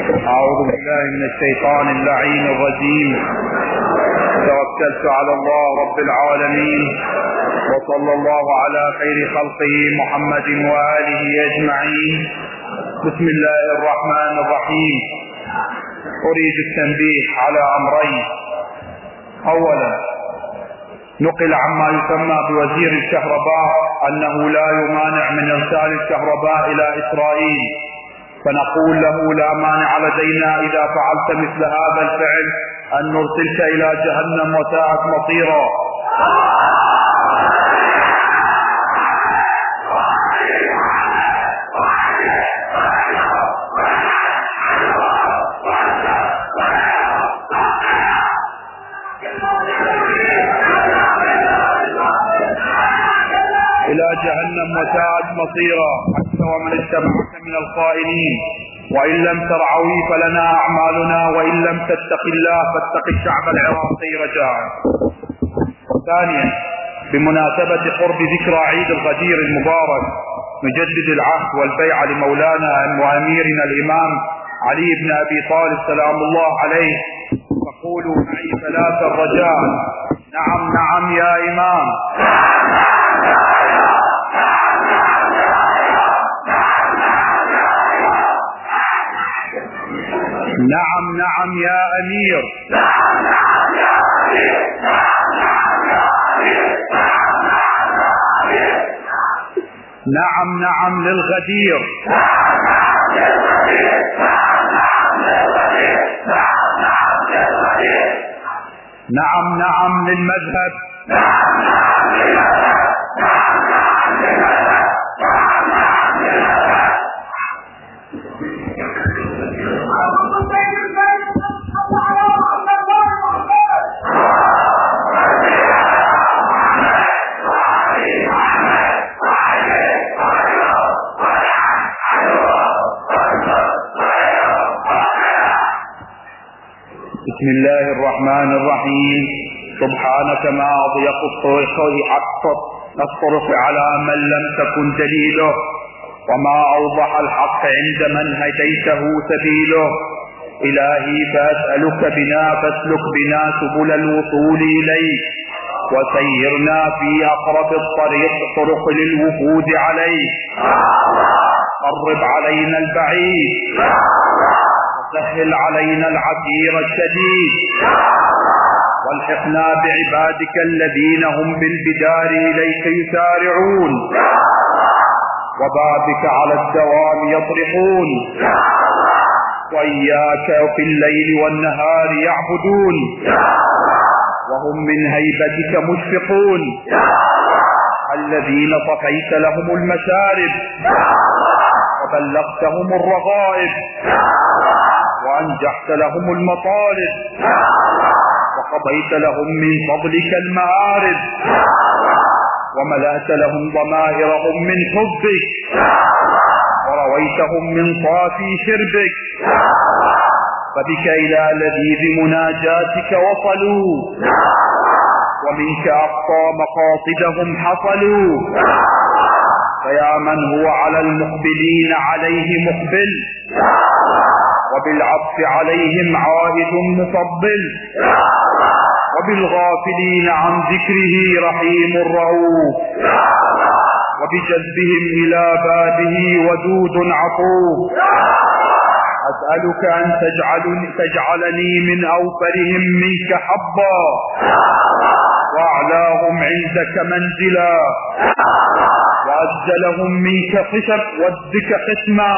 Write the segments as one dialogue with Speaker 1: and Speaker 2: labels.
Speaker 1: أعوذ بالله من الشيطان اللعين الرجيم. توكلت على الله رب العالمين، وصلى الله على خير خلقه محمد وآله أجمعين. بسم الله الرحمن الرحيم. أريد التنبيه على أمرين. أولا، نقل عما يسمى بوزير الكهرباء أنه لا يمانع من إرسال الكهرباء إلى إسرائيل، فنقول له لا مانع لدينا إذا فعلت مثل هذا الفعل أن نرسلك إلى جهنم وساءت مصيرا. إلى جهنم وساءت مصيرا حتى ومن اتبعك من الخائنين. وإن لم ترعوي فلنا أعمالنا، وإن لم تتق الله فاتق الشعب العراقي رجاء. ثانيا، بمناسبة قرب ذكرى عيد الغدير المبارك، نجدد العهد والبيعة لمولانا وأميرنا الإمام علي بن أبي طالب سلام الله عليه، فقولوا معي ثلاثة رجاء: نعم نعم يا إمام، نعم نعم يا أمير، نعم نعم للغدير، نعم نعم للمذهب، بسم الله الرحمن الرحيم. سبحانك ما أضيق الطرق على من لم تكن دليله، وما أوضح الحق عند من هديته سبيله. إلهي فأسألك فاسلك بنا سبل الوصول إليك، وسيرنا في أقرب الطرق للوفود عليك. قرب علينا البعيد، سهل علينا العسير الشديد، والحقنا بعبادك الذين هم بالبدار إليك يسارعون، وبابك على الدوام يطرحون، وإياك في الليل والنهار يعبدون، وهم من هيبتك مشفقون، الذين صفيت لهم المشارب وبلغتهم الرغائب وأنجحت لهم المطالب وقضيت لهم من فضلك المآرب، وملأت لهم ضمائرهم من حبك، ورويتهم من صافي شربك، فبك إلى لذيذ مناجاتك وصلوا، ومنك أقصى مقاصدهم حصلوا. فيا من هو على المقبلين عليه مقبل، وبالعطف عليهم عائد مفضل، وبالغافلين عن ذكره رحيم رؤوف، وبجذبهم إلى بابه ودود عطوف. أسألك أن تجعلني من أوفرهم منك حظا، وأعلاهم عندك منزلا، وأجلهم منك ودك ختما،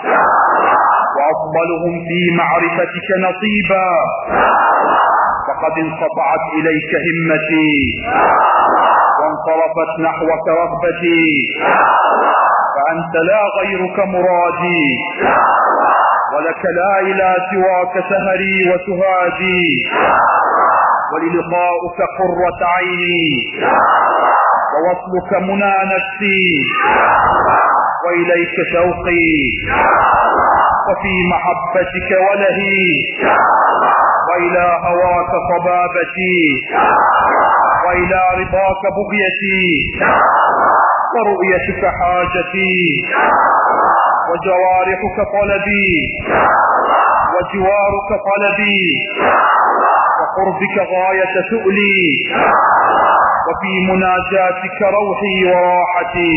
Speaker 1: وأفضلهم في معرفتك نصيبا. فقد انقطعت إليك همتي، وانصرفت نحوك رغبتي، فأنت لا غيرك مرادي، ولك لا إلى سواك سهري وسهادي، وللقاؤك قرة عيني، ووصلك منى نفسي، وإليك شوقي، وفي محبتك ولهي، وإلى هواك صبابتي، وإلى رضاك بغيتي، ورؤيتك حاجتي، وجوارحك طلبي، جوارك طلبي وقربك غاية سؤلي وفي مناجاتك روحي وراحتي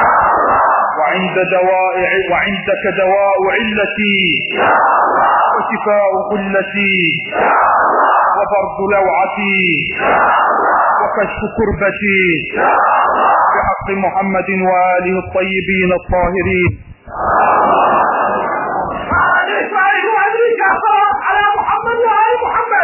Speaker 1: وعندك دواء علتي وشفاء غلتي وبرد لوعتي وكشف كربتي بحق محمد وآله الطيبين الطاهرين. على محمد وآل محمد.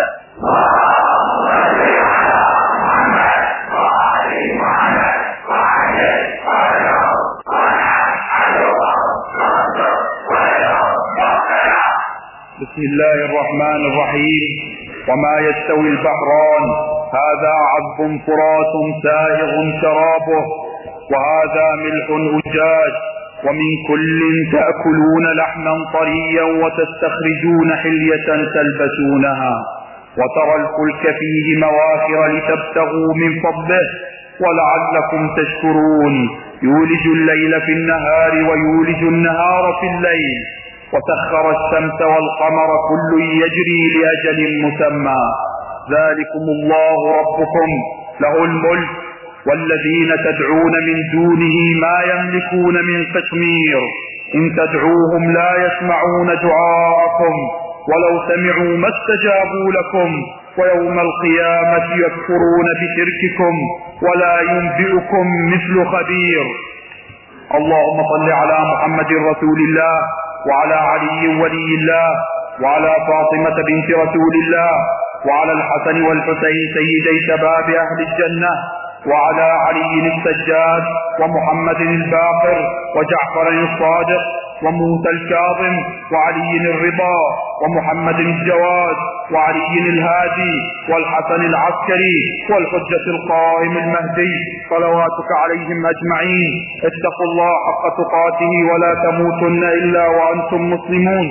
Speaker 1: بسم الله الرحمن الرحيم. وما يستوي البحران هذا عذب فرات سائغ شرابه وهذا ملح أجاج ومن كل تأكلون لحما طريا وتستخرجون حلية تلبسونها وترى الفلك فيه مواخر لتبتغوا من فضله ولعلكم تشكرون يولج الليل في النهار ويولج النهار في الليل وسخر الشمس والقمر كل يجري لأجل مسمى ذلكم الله ربكم له الملك والذين تدعون من دونه ما يملكون من قطمير إن تدعوهم لا يسمعون دعاءكم ولو سمعوا ما استجابوا لكم ويوم القيامة يكفرون بشرككم ولا ينبئكم مثل خبير. اللهم صل على محمد رسول الله وعلى علي ولي الله وعلى فاطمة بنت رسول الله وعلى الحسن والحسين سيدي شباب أهل الجنة وعلى علي السجاد ومحمد الباقر وجعفر الصادق وموسى الكاظم وعلي الرضا ومحمد الجواد وعلي الهادي والحسن العسكري والحجة القائم المهدي صلواتك عليهم أجمعين. اتقوا الله حق تقاته ولا تموتن إلا وأنتم مسلمون.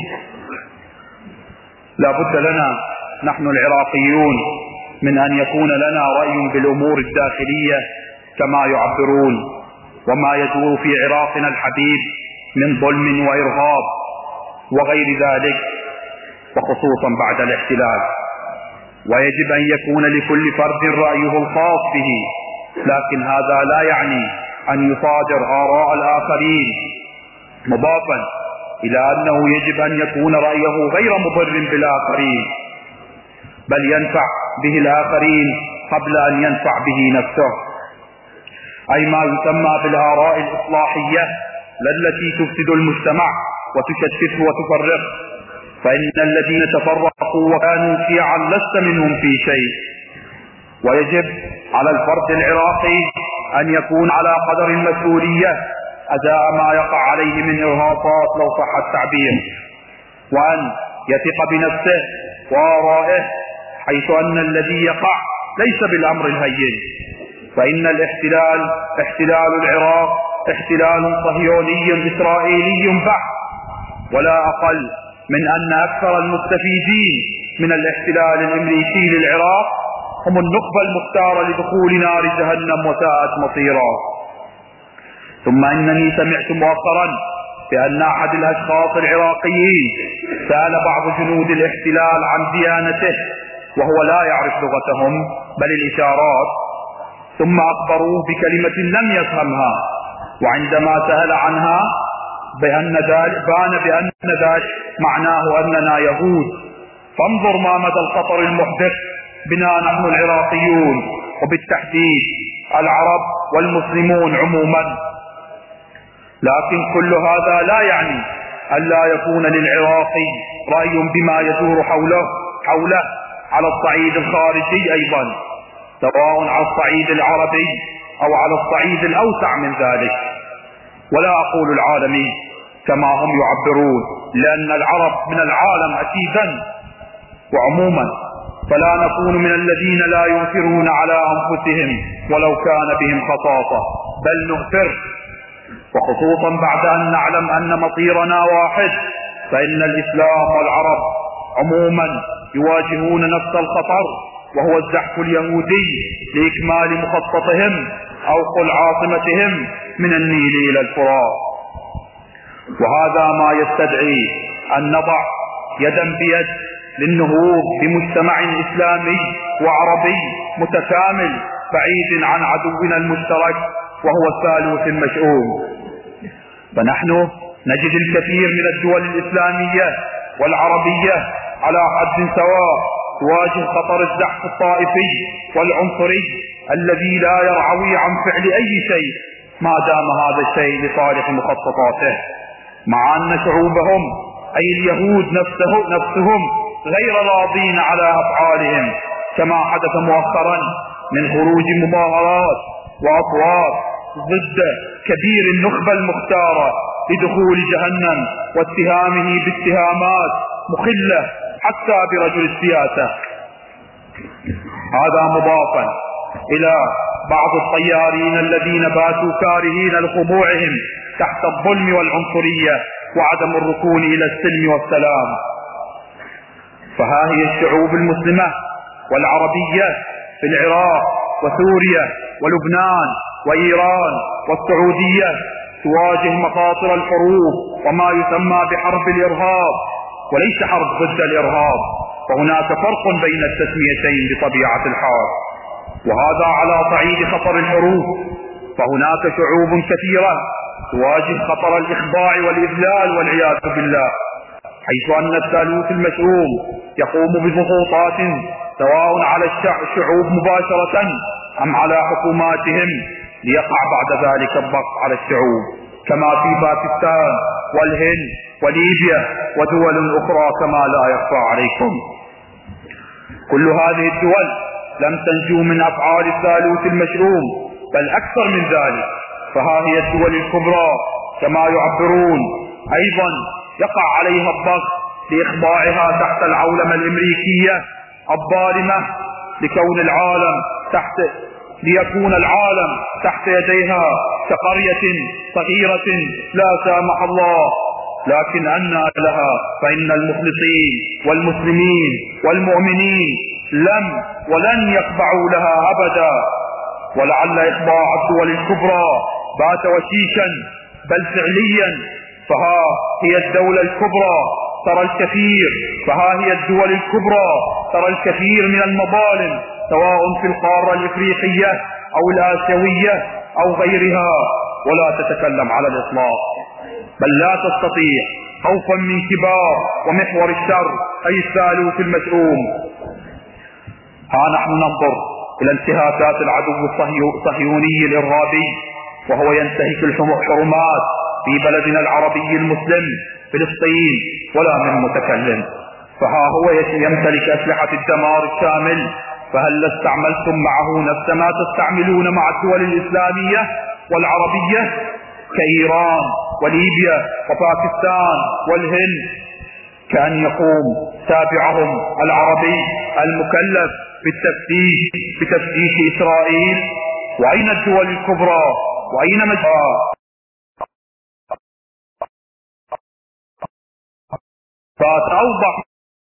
Speaker 1: لا بد لنا نحن العراقيون من أن يكون لنا رأي بالأمور الداخلية كما يعبرون وما يدور في عراقنا الحبيب من ظلم وإرهاب وغير ذلك وخصوصا بعد الاحتلال، ويجب أن يكون لكل فرد رأيه الخاص به، لكن هذا لا يعني أن يصادر آراء الآخرين، مضافا إلى أنه يجب أن يكون رأيه غير مضر بالآخرين بل ينفع به الآخرين قبل أن ينفع به نفسه، أي ما يسمى بالآراء الإصلاحية التي تفسد المجتمع وتشتته وتفرق، فإن الذين تفرقوا وكانوا شيعا لست منهم في شيء. ويجب على الفرد العراقي أن يكون على قدر المسؤولية أداء ما يقع عليه من إرهاصات لو صح التعبير، وأن يثق بنفسه وآرائه، حيث أن الذي يقع ليس بالأمر الهين، فإن الاحتلال احتلال العراق احتلال صهيوني إسرائيلي بحت، ولا أقل من أن أكثر المستفيدين من الاحتلال الأمريكي للعراق هم النخبة المختارة لدخول نار جهنم وساءت مصيرا. ثم إنني سمعت مؤخرا بأن أحد الأشخاص العراقيين سأل بعض جنود الاحتلال عن ديانته وهو لا يعرف لغتهم بل الإشارات، ثم أخبروه بكلمة لم يفهمها، وعندما سأل عنها بان ذلك معناه أننا يهود. فانظر ما مدى الخطر المحدث بنا نحن العراقيون، وبالتحديد العرب والمسلمون عموما. لكن كل هذا لا يعني أن لا يكون للعراقي رأي بما يدور حوله على الصعيد الخارجي أيضا، سواء على الصعيد العربي أو على الصعيد الأوسع من ذلك، ولا أقول العالمي كما هم يعبرون، لأن العرب من العالم أكيدا. وعموما فلا نكون من الذين لا يؤثرون على أنفسهم ولو كان بهم خصاصة، بل نؤثر، وخصوصا بعد أن نعلم أن مصيرنا واحد، فإن الإسلام والعرب عموما يواجهون نفس الخطر، وهو الزحف اليهودي لإكمال مخططهم أو قل عاصمتهم من النيل إلى الفرات. وهذا ما يستدعي أن نضع يدا بيد للنهوض بمجتمع إسلامي وعربي متكامل بعيد عن عدونا المشترك وهو الثالوث المشؤوم. فنحن نجد الكثير من الدول الإسلامية والعربية على حد سواء تواجه خطر الزحف الطائفي والعنصري الذي لا يرعوي عن فعل أي شيء ما دام هذا الشيء لصالح مخططاته، مع أن شعوبهم أي اليهود نفسهم غير راضين على أفعالهم، كما حدث مؤخرا من خروج مظاهرات وأصوات ضد كبير النخبة المختارة لدخول جهنم واتهامه باتهامات مخلة حتى برجل السياسة. هذا مضافا إلى بعض الطيارين الذين باتوا كارهين لخضوعهم تحت الظلم والعنصرية وعدم الركون إلى السلم والسلام. فها هي الشعوب المسلمة والعربية في العراق وسوريا ولبنان وإيران والسعودية تواجه مخاطر الحروب وما يسمى بحرب الإرهاب، وليس حرب ضد الإرهاب، فهناك فرق بين التسميتين بطبيعة الحال. وهذا على صعيد خطر الحروب، فهناك شعوب كثيرة تواجه خطر الإخضاع والإذلال والعياذ بالله، حيث أن الثالوث المشؤوم يقوم بضغوطات سواء على الشعوب مباشرة أم على حكوماتهم ليقع بعد ذلك الضغط على الشعوب، كما في باكستان والهند وليبيا ودول أخرى كما لا يخفى عليكم. كل هذه الدول لم تنجو من أفعال الثالوث المشؤوم، بل أكثر من ذلك، فها هي الدول الكبرى كما يعبرون أيضا يقع عليها الضغط لإخضاعها تحت العولمة الأمريكية الظالمة ليكون العالم تحت يديها كقرية صغيرة لا سامح الله. لكن أنى لها، فإن المخلصين والمسلمين والمؤمنين لم ولن يخضعوا لها أبدا. ولعل إخضاع الدول الكبرى بات وشيشا بل فعليا، فها هي الدولة الكبرى ترى الكثير، فها هي الدول الكبرى ترى الكثير من المظالم سواء في القارة الإفريقية أو الآسيوية أو غيرها، ولا تتكلم على الإطلاق، بل لا تستطيع خوفا من كبار ومحور الشر أي الثالوث المشؤوم. ها نحن ننظر إلى انتهاكات العدو الصهيوني الإرهابي وهو ينتهك الحرمات في بلدنا العربي المسلم فلسطين ولا من متكلم، فها هو يمتلك أسلحة الدمار الشامل، فهل استعملتم معه نفس ما تستعملون مع الدول الإسلامية والعربية كإيران وليبيا وباكستان والهند، كأن يقوم تابعهم العربي المكلف بتفتيش إسرائيل؟ وأين الدول الكبرى وأين فتوضح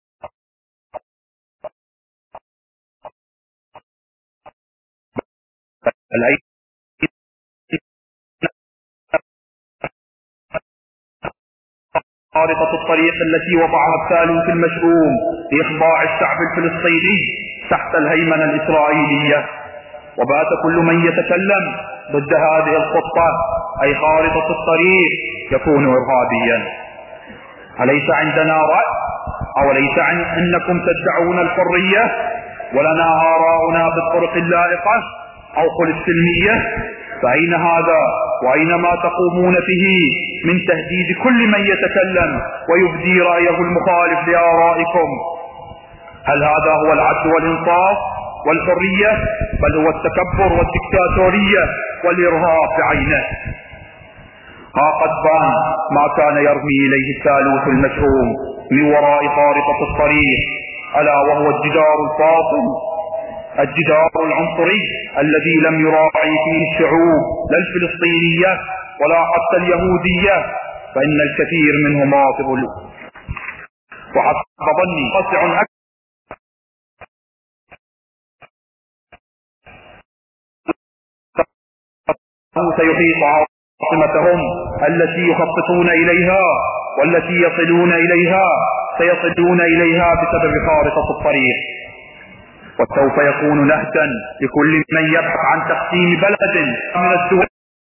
Speaker 1: خارطة الطريق التي وضعها الثالوث المشؤوم لإخضاع الشعب الفلسطيني تحت الهيمنة الإسرائيلية. وبات كل من يتكلم ضد هذه الخطة أي خارطة الطريق يكون إرهابيا. أليس عندنا رأي؟ أوليس أنكم تدعون الحرية ولنا آراؤنا بالطرق اللائقة أو قل السلمية؟ فأين هذا وأين ما تقومون به من تهديد كل من يتكلم ويبدي رأيه المخالف لآرائكم؟ هل هذا هو العدل والإنصاف والحرية؟ بل هو التكبر والدكتاتورية والإرهاب بعينه. ها قد بان ما كان يرمي إليه الثالوث المشؤوم من وراء خارطة الطريق، ألا وهو الجدار الفاصل، الجدار العنصري الذي لم يراعي فيه الشعوب لا الفلسطينية ولا حتى اليهودية، فإن الكثير منهم راغب وحسب ظني واسع سيحيط عاصمتهم التي يخططون إليها والتي يصلون إليها سيصلون إليها بسبب خارطة الطريق، وسوف يكون نهجا لكل من يبحث عن تقسيم بلد من الدول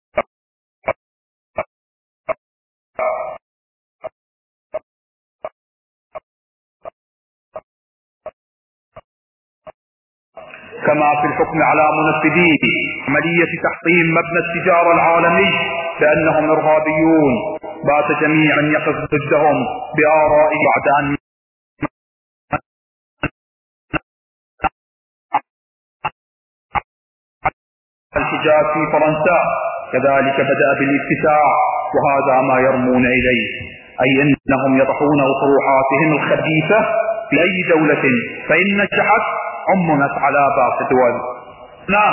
Speaker 1: كما في الحكم على منفذي عملية تحطيم مبنى التجارة العالمي بأنهم إرهابيون. بات جميعا يقف ضدهم بآرائه بعد أن الحجاز في فرنسا كذلك بدأ بالاتساع، وهذا ما يرمون إليه، أي أنهم يطرحون أطروحاتهم الخبيثة في أي دولة، فإن نجحت عممت على باقي الدول. نعم،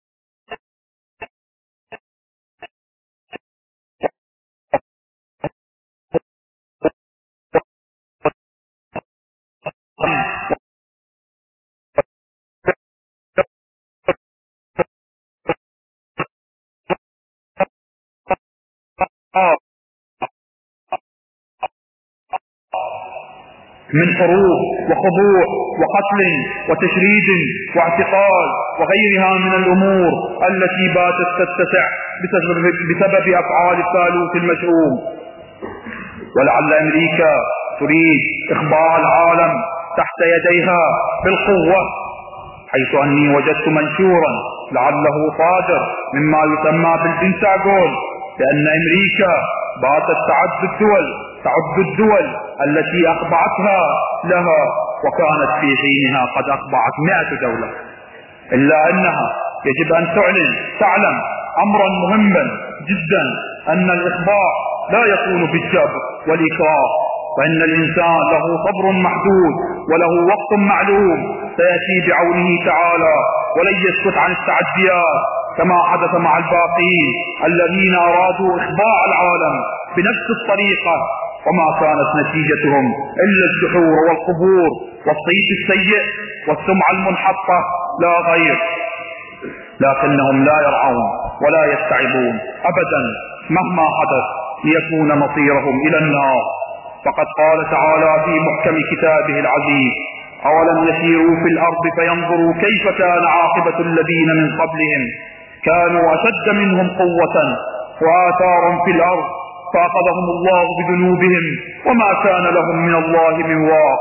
Speaker 1: من حروب وخضوع وقتل وتشريد واعتقال وغيرها من الأمور التي باتت تتسع بسبب أفعال الثالوث المشؤوم. ولعل أمريكا تريد إخضاع العالم تحت يديها بالقوة، حيث أني وجدت منشورا لعله صادر مما يسمى بالبنتاغون بأن أمريكا باتت تعد الدول التي أخضعتها لها، وكانت في حينها قد أخضعت 100 دولة. إلا أنها يجب أن تعلم أمرا مهما جدا، أن الإخضاع لا يكون بالجبر والإكراه، فإن الإنسان له صبر محدود وله وقت معلوم سيأتي بعونه تعالى، ولن يسكت عن التعديات كما حدث مع الباقين الذين أرادوا إخضاع العالم بنفس الطريقة، وما كانت نتيجتهم إلا الدحور والقبور والصيت السيء والسمعة المنحطة لا غير. لكنهم لا يرعون ولا يستعبون أبدا مهما حدث ليكون مصيرهم إلى النار. فقد قال تعالى في محكم كتابه العزيز: أولم يسيروا في الأرض فينظروا كيف كان عاقبة الذين من قبلهم كانوا أشد منهم قوة وآثارا في الأرض فأخذهم الله بذنوبهم وما كان لهم من الله من واق.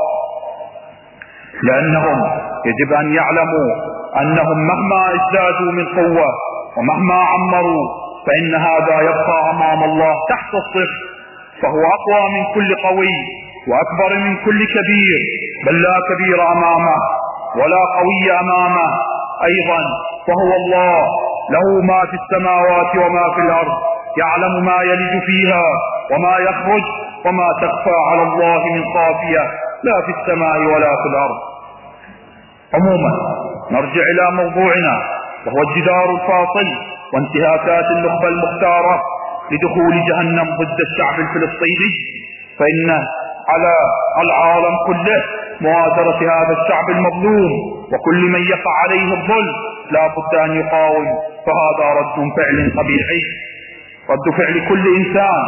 Speaker 1: لأنهم يجب أن يعلموا أنهم مهما ازدادوا من قوة ومهما عمروا فإن هذا يبقى أمام الله تحت الصفر، فهو أقوى من كل قوي وأكبر من كل كبير، بل لا كبير أمامه ولا قوي أمامه أيضا، فهو الله له ما في السماوات وما في الأرض، يعلم ما يلج فيها وما يخرج، وما تخفى على الله من خافية لا في السماء ولا في الأرض. عموما نرجع إلى موضوعنا، وهو الجدار الفاصل وانتهاكات النخبة المختارة لدخول جهنم ضد الشعب الفلسطيني. فإن على العالم كله مؤازرة هذا الشعب المظلوم، وكل من يقع عليه الظلم لا بد أن يقاوم، فهذا رد فعل طبيعي، رد فعل كل إنسان.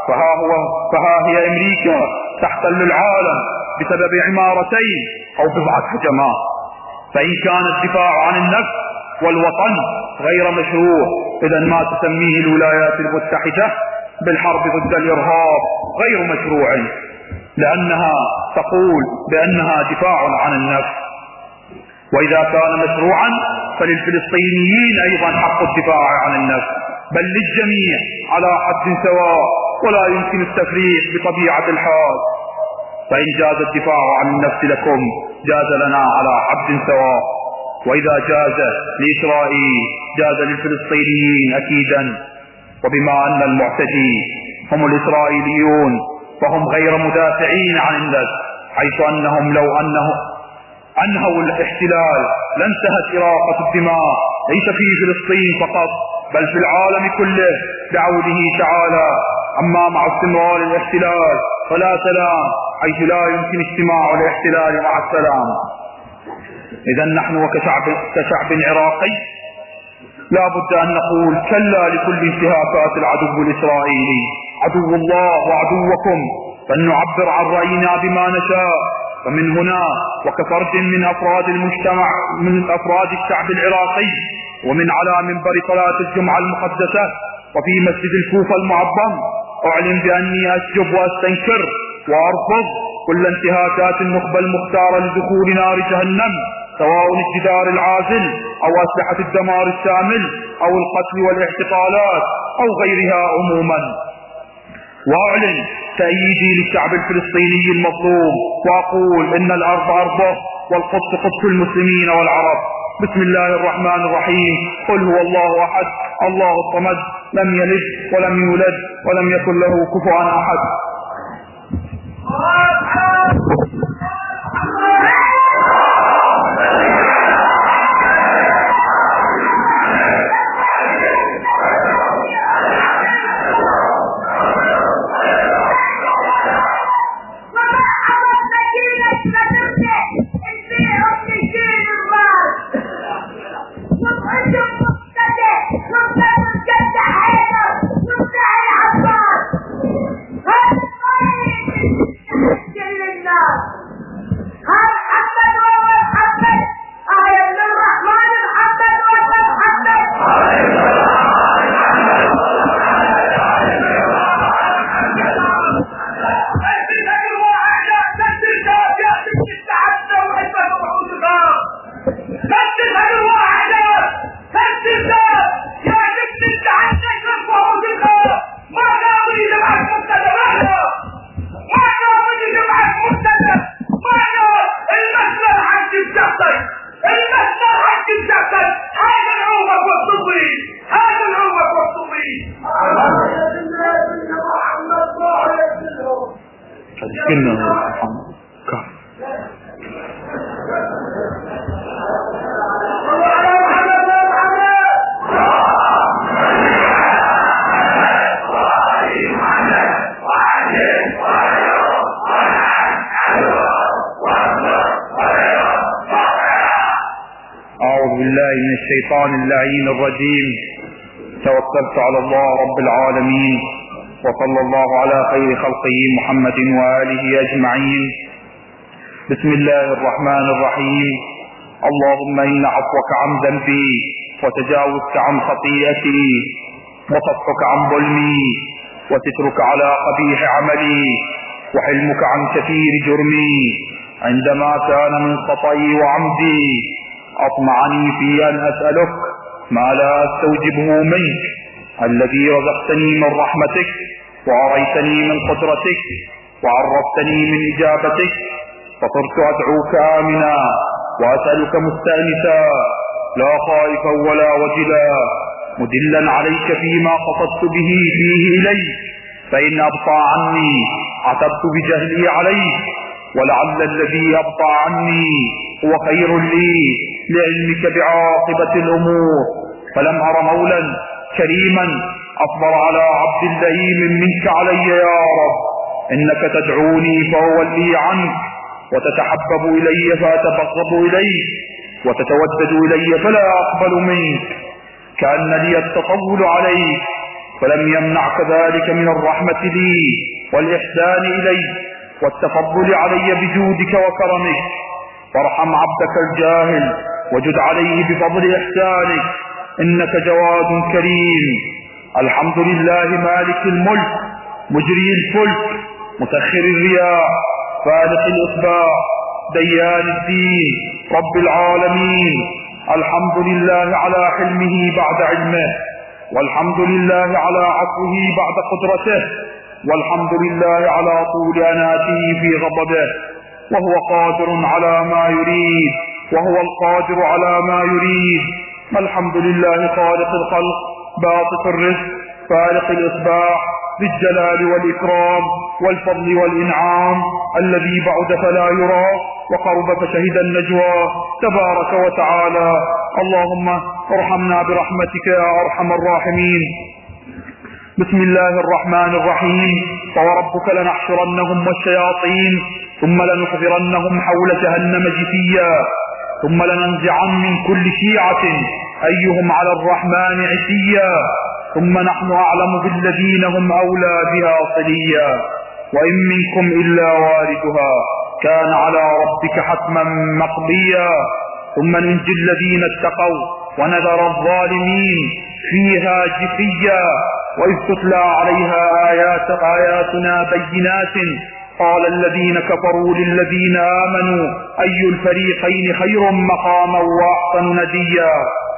Speaker 1: فها هي أمريكا تحتل العالم بسبب عمارتين أو بضعة هجمات. فإن كان الدفاع عن النفس والوطن غير مشروع، إذا ما تسميه الولايات المتحدة بالحرب ضد الإرهاب غير مشروع، لأنها تقول بأنها دفاع عن النفس. وإذا كان مشروعا فللفلسطينيين أيضا حق الدفاع عن النفس، بل للجميع على حد سواء، ولا يمكن التفريق بطبيعة الحال. فإن جاز الدفاع عن النفس لكم جاز لنا على حد سواء، وإذا جاز لإسرائيل جاز للفلسطينيين أكيدا. وبما أن المعتدي هم الإسرائيليون فهم غير مدافعين عن النفس، حيث أنهم لو أنهوا الاحتلال لانتهت إراقة الدماء ليس في فلسطين فقط بل في العالم كله بعونه تعالى. أما مع استمرار الاحتلال فلا سلام، حيث لا يمكن اجتماع الاحتلال مع السلام. إذا نحن كشعب عراقي لا بد أن نقول كلا لكل انتهاكات العدو الإسرائيلي. عدو الله وعدوكم فلنعبر عن رأينا بما نشاء. فمن هنا وكفرد من أفراد المجتمع من أفراد الشعب العراقي ومن على منبر صلاة الجمعة المقدسة وفي مسجد الكوفة المعظم أعلن بأني أسجب وأستنكر وأرفض كل انتهاكات النخبة المختارة لدخول نار جهنم، سواء الجدار العازل أو أسلحة الدمار الشامل أو القتل والاعتقالات أو غيرها عموما. وأعلن تأييدي للشعب الفلسطيني المظلوم وأقول إن الأرض أرضه والقدس قدس المسلمين والعرب. بسم الله الرحمن الرحيم. قل هو الله أحد الله الصمد لم يلد ولم يولد ولم يكن له كفوا أحد. الشيطان اللعين الرجيم. توكلت على الله رب العالمين وصلى الله على خير خلقه محمد وآله أجمعين. بسم الله الرحمن الرحيم. اللهم إن عفوك عن ذنبي وتجاوزك عن خطيئتي وصفحك عن ظلمي وسترك على قبيح عملي وحلمك عن كثير جرمي عندما كان من خطئي وعمدي أطمعني في أن أسألك ما لا أستوجبه منك الذي رزقتني من رحمتك وأريتني من قدرتك وعرفتني من إجابتك، فصرت أدعوك آمنا وأسألك مستأنسا لا خائفا ولا وجلا مدلا عليك فيما قصدت به فيه إليك، فإن أبطأ عني عتبت بجهلي عليك، ولعل الذي أبطأ عني هو خير لي لعلمك بعاقبة الأمور. فلم أر مولا كريما أصبر على عبد لئيم منك علي يا رب. إنك تدعوني فأولي عنك وتتحبب إلي فأتبغض إليك وتتودد إلي فلا أقبل منك، كأن لي التطول عليك فلم يمنعك ذلك من الرحمة لي والإحسان إليك والتفضل علي بجودك وكرمك. فارحم عبدك الجاهل وجد عليه بفضل إحسانك، إنك جواد كريم. الحمد لله مالك الملك مجري الفلك مسخر الرياح فالق الإصباح ديان الدين رب العالمين. الحمد لله على حلمه بعد علمه، والحمد لله على عفوه بعد قدرته، والحمد لله على طول أناته في غضبه، وهو قادر على ما يريد وهو القادر على ما يريد. الحمد لله خالق الخلق باسط الرزق فالق الإصباح ذي الجلال والإكرام والفضل والإنعام، الذي بعد فلا يرى وقرب فشهد النجوى تبارك وتعالى. اللهم ارحمنا برحمتك يا أرحم الراحمين. بسم الله الرحمن الرحيم. فوربك لنحشرنهم والشياطين ثم لنحضرنهم حول جهنم جثيا ثم لننزعن من كل شيعة أيهم على الرحمن عتيا ثم نحن أعلم بالذين هم أولى بها صليا. وإن منكم إلا واردها كان على ربك حتما مقضيا ثم ننجي الذين اتقوا ونذر الظالمين فيها جثيا وإذ تتلى عليها آياتنا بينات قال الذين كفروا للذين آمنوا أي الفريقين خير مقاما وأحسن نديا.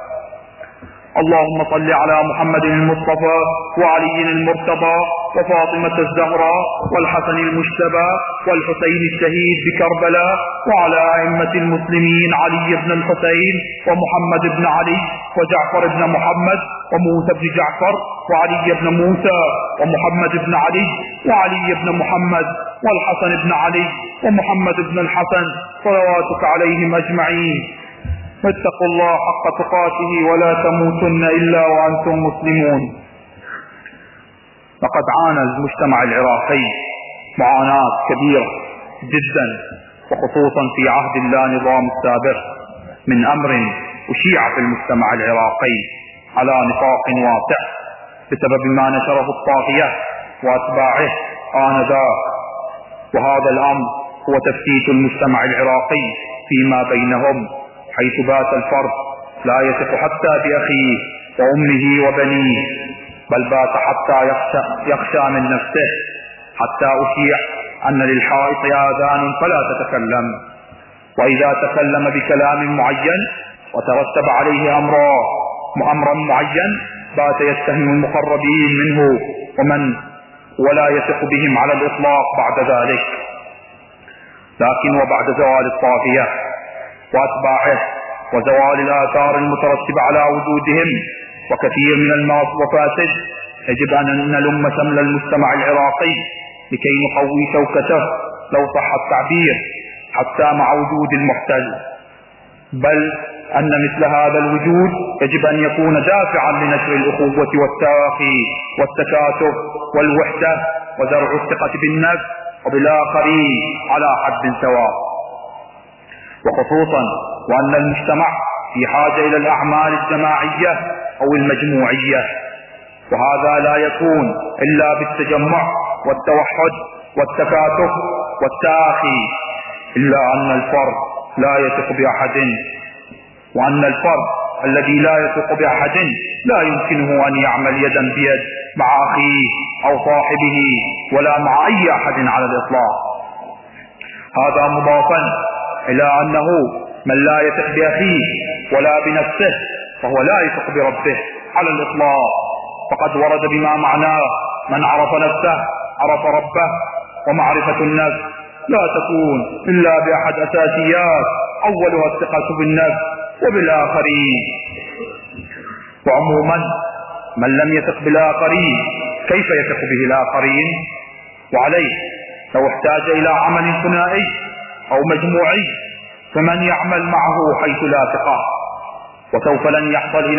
Speaker 1: اللهم صل على محمد المصطفى وعلي المرتضى وفاطمة الزهراء والحسن المجتبى والحسين الشهيد بكربلاء وعلى أئمة المسلمين علي بن الحسين ومحمد بن علي وجعفر بن محمد وموسى بن جعفر وعلي بن موسى ومحمد بن علي وعلي بن محمد والحسن بن علي ومحمد بن الحسن صلواتك عليهم أجمعين. فاتقوا الله حق تقاته ولا تموتن إلا وأنتم مسلمون. لقد عانى المجتمع العراقي معاناة كبيرة جدا، وخصوصا في عهد النظام السابق، من أمر أشيع في المجتمع العراقي على نطاق واسع بسبب ما نشره الطاغية وأتباعه آنذاك. وهذا الأمر هو تفتيت المجتمع العراقي فيما بينهم، حيث بات الفرد لا يثق حتى بأخيه وأمه وبنيه، بل بات حتى يخشى من نفسه، حتى أشيع أن للحائط آذان فلا تتكلم، وإذا تكلم بكلام معين وترتب عليه أمرا معين بات يتهم المقربين منه ولا يثق بهم على الإطلاق بعد ذلك. لكن وبعد زوال الطاغية وأتباعه وزوال الآثار المترتبة على وجودهم وكثير من المفاسد، يجب أن نلم شمل المجتمع العراقي لكي نقوي شوكته لو صح التعبير حتى مع وجود المحتل، بل أن مثل هذا الوجود يجب أن يكون دافعا لنشر الأخوة والتراخي والتكاتف والوحدة وزرع الثقة بالنفس وبالآخرين على حد سواء، وخصوصا وأن المجتمع في حاجة إلى الأعمال الجماعية أو المجموعية، وهذا لا يكون إلا بالتجمع والتوحد والتكاتف والتآخي، إلا أن الفرد لا يثق بأحد، وأن الفرد الذي لا يثق بأحد لا يمكنه أن يعمل يدا بيد مع أخيه أو صاحبه ولا مع أي أحد على الإطلاق. هذا مضافا إلى أنه من لا يثق بأخيه ولا بنفسه فهو لا يثق بربه على الإطلاق، فقد ورد بما معناه من عرف نفسه عرف ربه، ومعرفة النفس لا تكون إلا بأحد أساسيات أولها الثقة بالنفس وبالآخرين. وعموما من لم يثق بالآخرين كيف يثق به الآخرين؟ وعليه لو احتاج إلى عمل ثنائي أو مجموعي فمن يعمل معه حيث لا ثقة، وسوف لن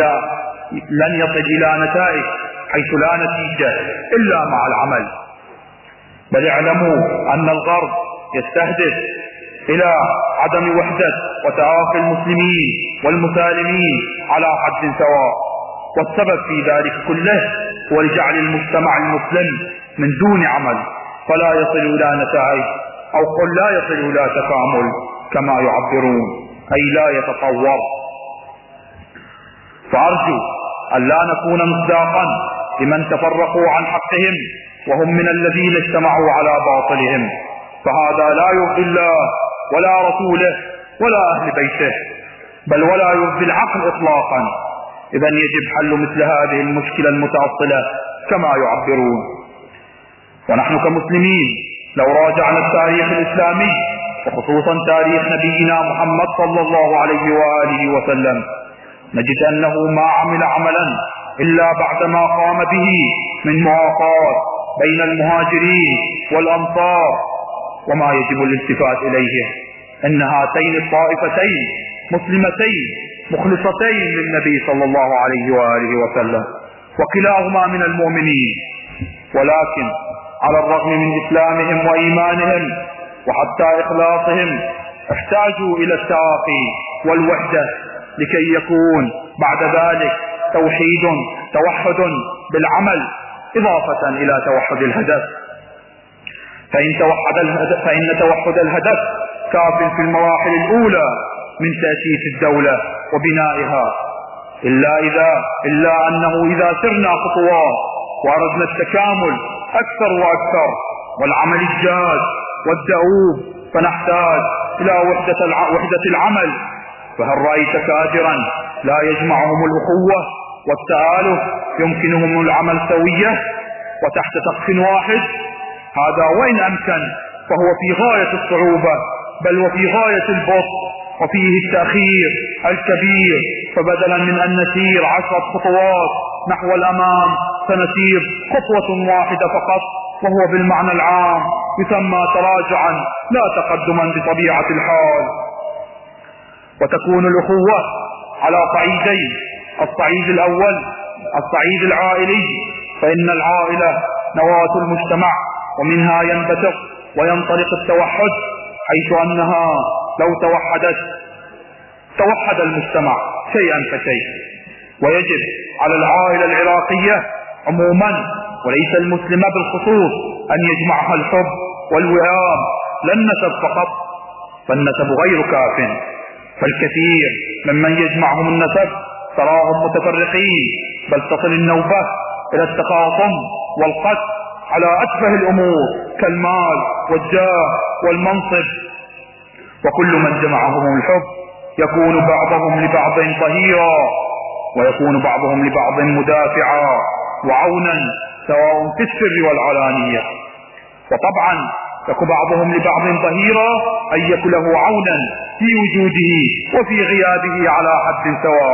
Speaker 1: يصل إلى نتائج حيث لا نتيجة إلا مع العمل. بل اعلموا أن الغرب يستهدف إلى عدم وحدة وتآخي المسلمين والمسالمين على حد سواء، والسبب في ذلك كله هو لجعل المجتمع المسلم من دون عمل فلا يصل إلى نتائج، أو قل لا يصل إلى تكامل كما يعبرون، أي لا يتطور. فأرجو أن لا نكون مصداقا لمن تفرقوا عن حقهم وهم من الذين اجتمعوا على باطلهم، فهذا لا يرضي الله ولا رسوله ولا أهل بيته، بل ولا يرضي العقل إطلاقا. إذن يجب حل مثل هذه المشكلة المتأصلة كما يعبرون. ونحن كمسلمين لو راجعنا التاريخ الإسلامي وخصوصا تاريخ نبينا محمد صلى الله عليه وآله وسلم نجد أنه ما عمل عملا إلا بعدما قام به من مواقات بين المهاجرين والأنصار. وما يجب الالتفات إليه أن هاتين الطائفتين مسلمتين مخلصتين للنبي صلى الله عليه وآله وسلم، وكلاهما من المؤمنين، ولكن على الرغم من إسلامهم وإيمانهم وحتى إخلاصهم احتاجوا إلى التآخي والوحدة لكي يكون بعد ذلك توحد بالعمل إضافة إلى توحد الهدف. فإن توحد الهدف كاف في المراحل الأولى من تأسيس الدولة وبنائها، إلا أنه إذا سرنا خطوات وأردنا التكامل أكثر وأكثر والعمل الجاد والدؤوب فنحتاج إلى وحدة العمل. فهل رأيت كادرا لا يجمعهم الأخوة والتآلف يمكنهم العمل سوية وتحت سقف واحد؟ هذا وإن أمكن فهو في غاية الصعوبة بل وفي غاية البطء وفيه التأخير الكبير. فبدلا من أن نسير 10 خطوات نحو الأمام سنسير خطوة واحدة فقط، وهو بالمعنى العام يسمى تراجعا لا تقدما بطبيعة الحال. وتكون الأخوة على صعيدين: الصعيد الأول الصعيد العائلي، فإن العائلة نواة المجتمع ومنها ينبثق وينطلق التوحد، حيث أنها لو توحد المجتمع شيئا فشيء. ويجب على العائلة العراقية عموما وليس المسلمة بالخصوص أن يجمعها الحب والوئام لا النسب فقط، فالنسب غير كاف، فالكثير ممن يجمعهم النسب تراهم متفرقين، بل تصل النوبة إلى التخاصم والقتل على أتفه الأمور كالمال والجاه والمنصب. وكل من جمعهم الحب يكون بعضهم لبعض ظهيرا ويكون بعضهم لبعض مدافعا وعونا سواء في السر والعلانية. وطبعا يكون بعضهم لبعض ظهيرا أن يكون له عونا في وجوده وفي غيابه على حد سواء.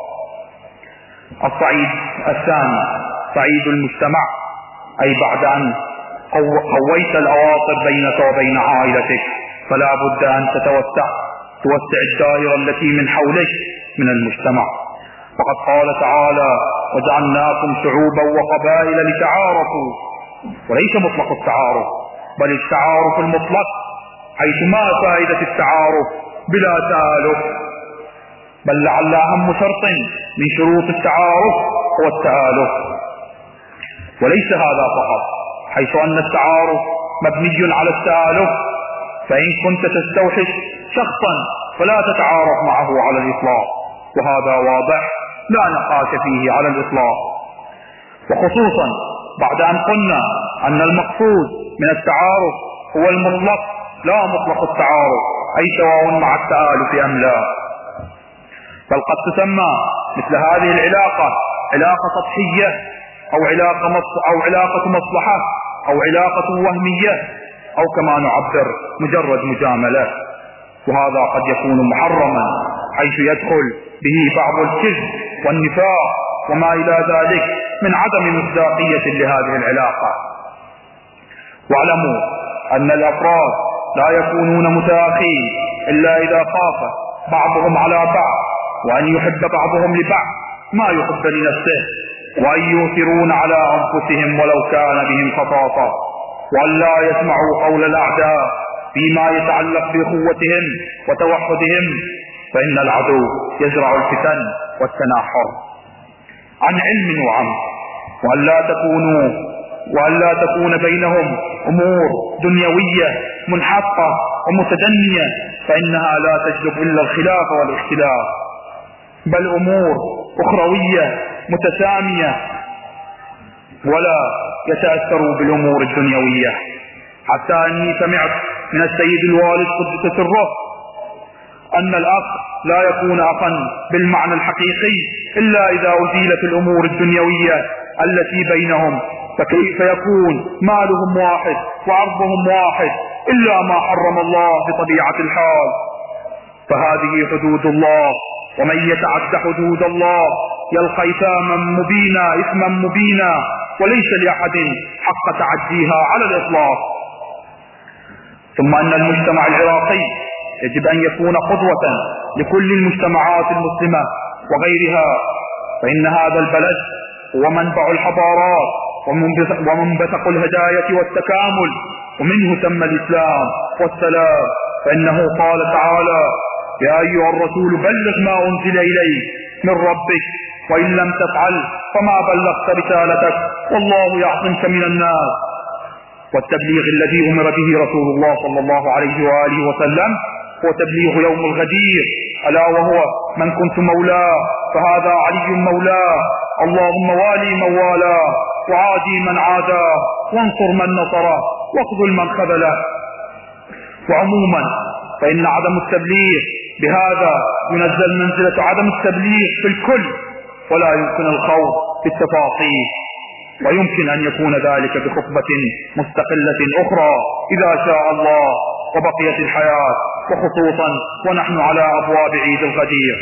Speaker 1: الصعيد الثاني صعيد المجتمع، أي بعد أن قويت الأواصر بينك وبين عائلتك فلا بد أن توسع الدائرة التي من حولك من المجتمع. فقد قال تعالى: وجعلناكم شعوبا وقبائل لتعارفوا، وليس مطلق التعارف بل التعارف المطلق، حيث ما فائدة التعارف بلا تآلف؟ بل لعل أهم شرط من شروط التعارف هو التآلف. وليس هذا فقط، حيث أن التعارف مبني على التآلف، فإن كنت تستوحش شخصا فلا تتعارف معه على الإطلاق، وهذا واضح لا نقاش فيه على الإطلاق. وخصوصا بعد أن قلنا أن المقصود من التعارف هو المطلق لا مطلق التعارف، أي سواء مع التآلف أم لا. بل قد تسمى مثل هذه العلاقة علاقة سطحية أو علاقة مصلحة أو علاقة وهمية، أو كما نعبر مجرد مجاملة. وهذا قد يكون محرما حيث يدخل به بعض الكذب والنفاق وما إلى ذلك من عدم مصداقية لهذه العلاقة. واعلموا أن الأفراد لا يكونون متآخين إلا إذا خاف بعضهم على بعض، وأن يحب بعضهم لبعض ما يحب لنفسه، وأن يؤثرون على أنفسهم ولو كان بهم خصاصة، وأن لا يسمعوا قول الأعداء فيما يتعلق بأخوتهم وتوحدهم، فإن العدو يزرع الفتن والتناحر. عن علم وعمل، وأن لا تكون بينهم أمور دنيوية منحطة ومتدنية، فإنها لا تجلب إلا الخلاف والاختلاف، بل أمور أخروية متسامية، ولا يتأثروا بالأمور الدنيوية. حتى أني سمعت من السيد الوالد قدس سره أن الأخ لا يكون أخا بالمعنى الحقيقي إلا إذا أزيلت الأمور الدنيوية التي بينهم، فكيف يكون مالهم واحد وعرضهم واحد إلا ما حرم الله بطبيعة الحال؟ فهذه حدود الله، ومن يتعد حدود الله يلقى إثما مبينا، وليس لأحد حق تعديها على الإطلاق. ثم أن المجتمع العراقي يجب أن يكون قدوة لكل المجتمعات المسلمة وغيرها، فإن هذا البلد هو منبع الحضارات ومنبثق الهداية والتكامل، ومنه تم الإسلام والسلام. فإنه قال تعالى: يا أيها الرسول بلغ ما أنزل إليك من ربك وإن لم تفعل فما بلغت رسالتك والله يعصمك من الناس. والتبليغ الذي أمر به رسول الله صلى الله عليه وآله وسلم هو تبليغ يوم الغدير، ألا وهو من كنت مولاه فهذا علي مولاه، اللهم والي من والاه وعادي من عاداه وانصر من نصره واخذل من خذله. وعموما فإن عدم التبليغ بهذا ينزل منزلة عدم التبليغ في الكل، ولا يمكن الخوض في التفاصيل، ويمكن أن يكون ذلك بخطبة مستقلة أخرى إذا شاء الله وبقيت الحياة، وخصوصا ونحن على أبواب عيد الغدير.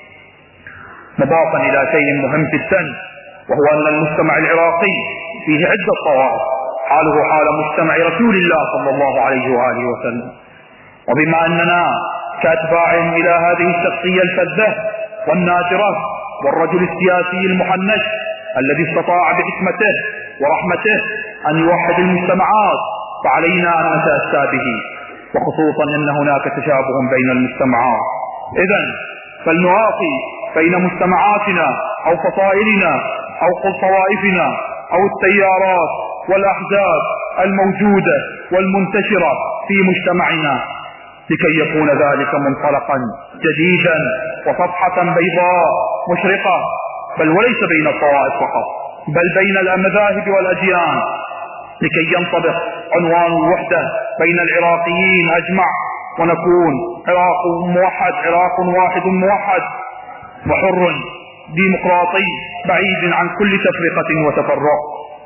Speaker 1: مضافا إلى شيء مهم جدا، وهو أن المجتمع العراقي فيه عدة طوائف، حاله حال مجتمع رسول الله صلى الله عليه وآله وسلم. وبما أننا كأتباعهم إلى هذه الشخصية الفذة والنادرة والرجل السياسي المحنش الذي استطاع بحكمته ورحمته أن يوحد المجتمعات، فعلينا أن نتأسى به، وخصوصا أن هناك تشابه بين المجتمعات. إذن فلنواصي بين مجتمعاتنا أو فصائلنا أو طوائفنا أو التيارات والأحزاب الموجودة والمنتشرة في مجتمعنا، لكي يكون ذلك منطلقا جديدا وصفحة بيضاء مشرقة، بل وليس بين الطوائف فقط، بل بين المذاهب والأديان، لكي ينطبق عنوان الوحدة بين العراقيين أجمع، ونكون عراق موحد، عراق واحد موحد وحر ديمقراطي بعيد عن كل تفرقة وتفرق.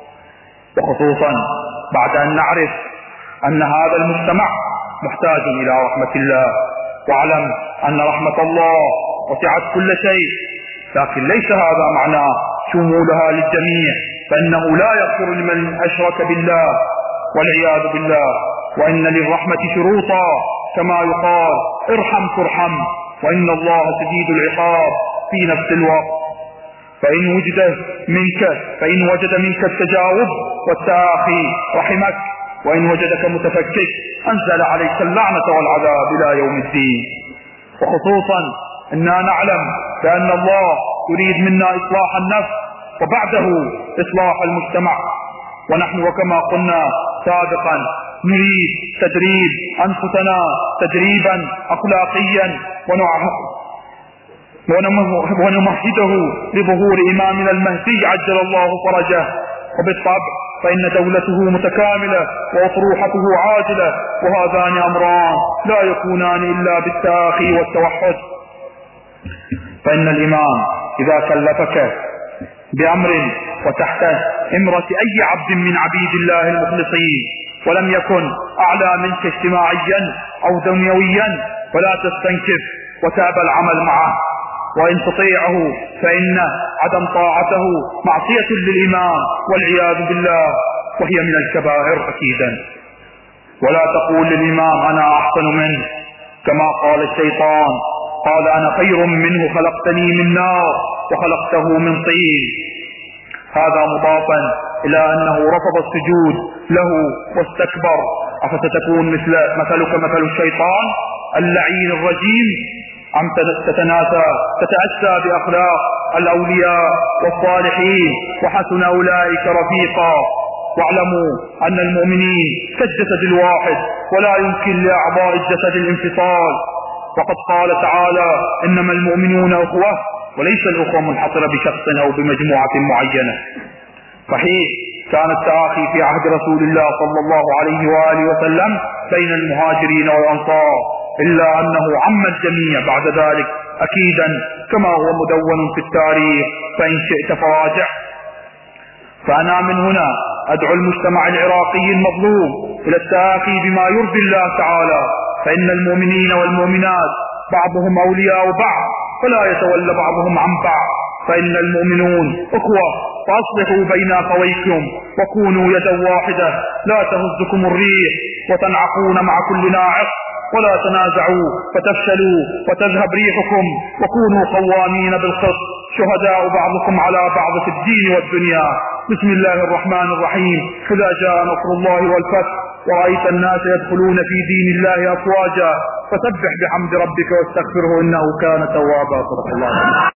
Speaker 1: وخصوصا بعد أن نعرف أن هذا المجتمع محتاج إلى رحمة الله، واعلم أن رحمة الله وسعت كل شيء، لكن ليس هذا معناه شمولها للجميع، فإنه لا يغفر لمن أشرك بالله والعياذ بالله، وإن للرحمة شروطا، كما يقال ارحم ترحم، وإن الله شديد العقاب في نفس الوقت. فإن وجد منك التجاوب والتآخي رحمك، وإن وجدك متفكك أنزل عليك اللعنة والعذاب إلى يوم الدين. وخصوصا أننا نعلم بأن الله يريد منا إصلاح النفس وبعده إصلاح المجتمع، ونحن وكما قلنا سابقا نريد تدريب أنفسنا تدريبا أخلاقيا ونمهده لظهور إمامنا المهدي عجل الله فرجه. وبالطبع فإن دولته متكاملة وأطروحته عاجلة، وهذان أمران لا يكونان إلا بالتآخي والتوحد. فإن الإمام إذا كلفك بأمر وتحت إمرة أي عبد من عبيد الله المخلصين، ولم يكن أعلى منك اجتماعيا أو دنيويا، فلا تستنكف وتأبى العمل معه، وإن تطيعه فإن عدم طاعته معصية للإمام والعياذ بالله، وهي من الكبائر أكيدا. ولا تقول للإمام أنا أحسن منه، كما قال الشيطان، قال أنا خير منه خلقتني من نار وخلقته من طين. هذا مضافا إلى أنه رفض السجود له واستكبر. أفتتكون مثلك مثل الشيطان اللعين الرجيم، أم تتأسى بأخلاق الأولياء والصالحين وحسن أولئك رفيقا؟ واعلموا أن المؤمنين كالجسد الواحد، ولا يمكن لأعضاء الجسد الانفصال، وقد قال تعالى إنما المؤمنون أخوة، وليس الأخوة منحصرة بشخص أو بمجموعة معينة. صحيح كان التآخي في عهد رسول الله صلى الله عليه وآله وسلم بين المهاجرين والأنصار، إلا أنه عم الجميع بعد ذلك أكيدا كما هو مدون في التاريخ، فإن شئت فراجع. فأنا من هنا أدعو المجتمع العراقي المظلوم إلى التآخي بما يرضي الله تعالى، فإن المؤمنين والمؤمنات بعضهم أولياء بعض، فلا يتولى بعضهم عن بعض، فإن المؤمنون أخوة، فأصلحوا بين أخويكم وكونوا يدا واحدة، لا تهزكم الريح وتنعقون مع كل ناعق، ولا تنازعوا فتفشلوا وتذهب ريحكم، وكونوا قوامين بالقسط شهداء بعضكم على بعض في الدين والدنيا. بسم الله الرحمن الرحيم. إذا جاء نصر الله والفتح ورأيت الناس يدخلون في دين الله أفواجا، فسبح بحمد ربك واستغفره إنه كان توابا. صدق الله.